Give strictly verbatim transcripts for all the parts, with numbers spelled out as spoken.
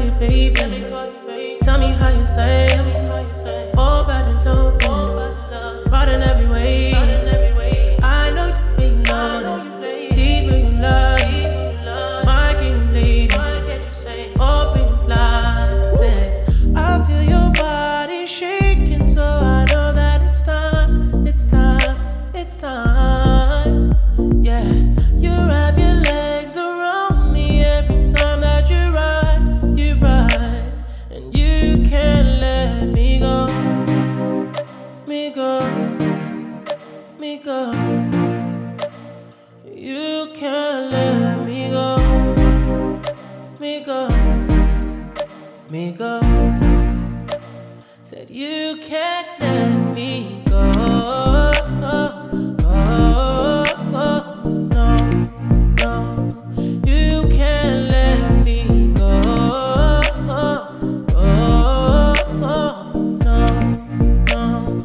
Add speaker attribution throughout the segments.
Speaker 1: you baby. Tell me how you say. All about the love, right in every way. I know you big love, deeper you love. Why can't you lady? Open your blind, say I feel your body shaking, so I know that it's time, it's time, it's time. Yeah, you wrap your legs around me every time that you ride, you ride, and you can't let me go, me go, me go. You can't let me go, me go, me go. Said you can't let me go, oh, oh, oh, no, no. You can't let me go, oh, oh, oh, no, no.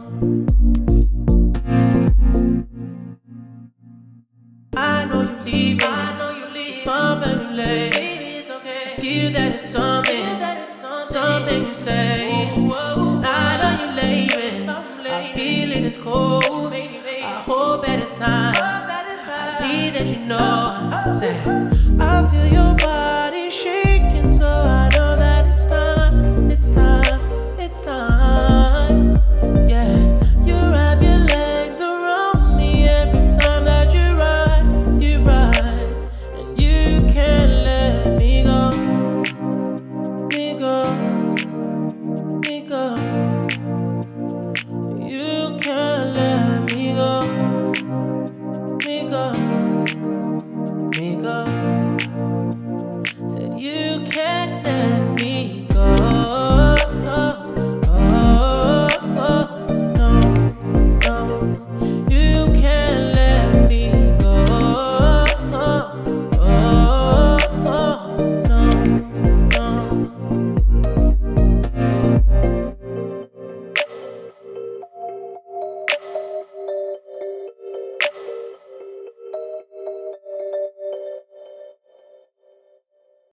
Speaker 1: I know you leave, I know you leave. If I'm better late, baby, it's okay. Feel that it's something, that it's something, something you say.